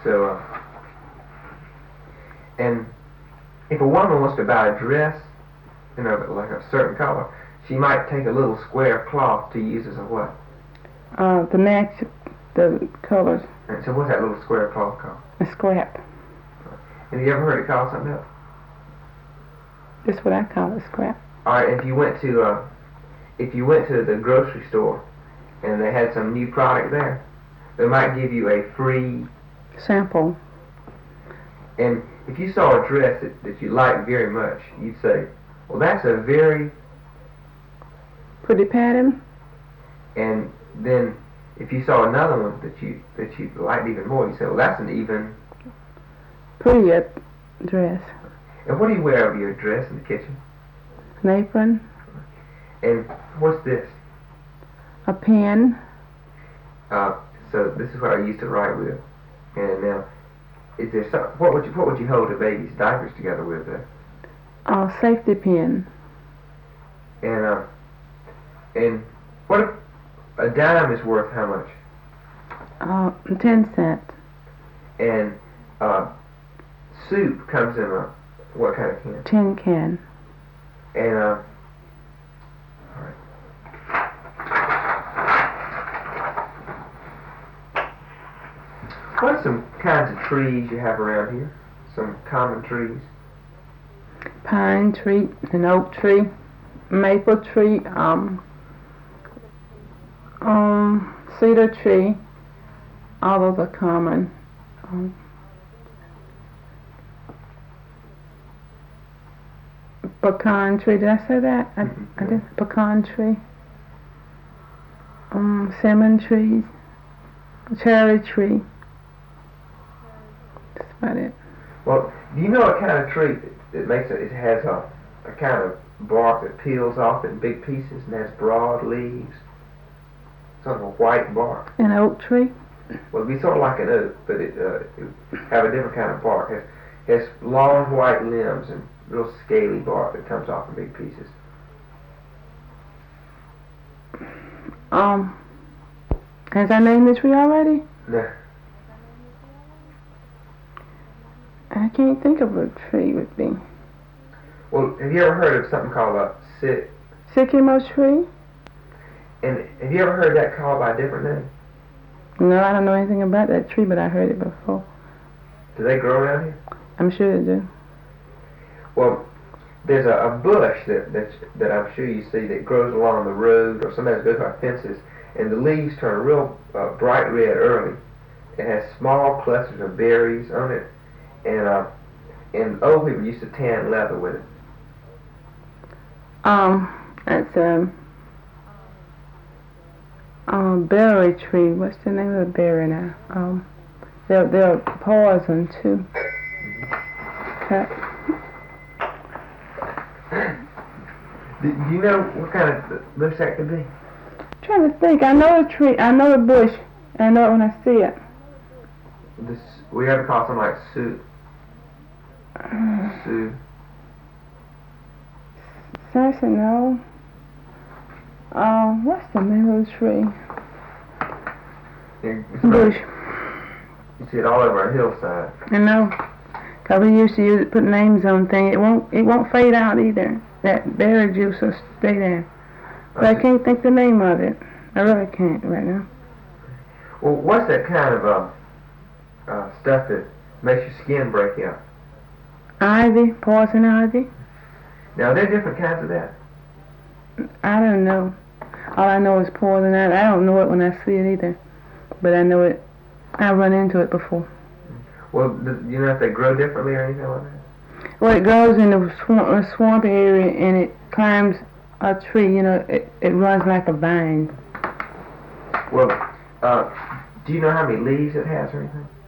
So, and if a woman wants to buy a dress, like a certain color, she might take a little square cloth to use as a what? To match the colors. And so what's that little square cloth called? A scrap. Have you ever heard it called something else? That's what I call it, scrap. All right, if you went to the grocery store and they had some new product there, they might give you a free sample. And if you saw a dress that you liked very much, you'd say, well, that's a very pretty pattern. And then if you saw another one that you liked even more, you say, well, that's an even prettier dress. And what do you wear over your dress in the kitchen? An apron. And what's this? A pen. So this is what I used to write with. And now, is there some, what would you hold a baby's diapers together with there? A safety pin. And what if a dime is worth how much? 10 cents. And soup comes in a what kind of can? Tin can. And all right. What are some kinds of trees you have around here? Some common trees? Pine tree, an oak tree, maple tree, cedar tree. All those are common. Pecan tree. Did I say that? I did. Pecan tree. Cinnamon trees. Cherry tree. That's about it. Well, do you know what kind of tree that makes it? It has a kind of bark that peels off in big pieces and has broad leaves. Sort of a white bark. An oak tree. Well, it'd be sort of like an oak, but it have a different kind of bark. It has long white limbs and real scaly bark that comes off in big pieces. Has I named the tree already? No. I can't think of what a tree would be. Well, have you ever heard of something called a sycamore tree? And have you ever heard that called by a different name? No, I don't know anything about that tree, but I heard it before. Do they grow around here? I'm sure they do. Well, there's a bush that I'm sure you see that grows along the road, or sometimes goes by fences, and the leaves turn real bright red early. It has small clusters of berries on it, and old people used to tan leather with it. It's a berry tree. What's the name of the berry now? They're poison too. Okay. Do you know what kind of bush that could be? I'm trying to think. I know a tree. I know a bush. I know it when I see it. We ever call something like Sue? Seriously, no. What's the name of the tree? Bush. You see it all over our hillside. I know. Cause we used to use it, put names on things. It won't fade out either. That berry juice will stay there. But I can't think the name of it. I really can't right now. Well, what's that kind of stuff that makes your skin break out? Ivy, poison ivy. Now, are there different kinds of that? I don't know. All I know is poison ivy. I don't know it when I see it either. But I know it. I've run into it before. Well, do you know if they grow differently or anything like that? Well, it grows in the swampy area and it climbs a tree. You know, it runs like a vine. Well, do you know how many leaves it has or anything?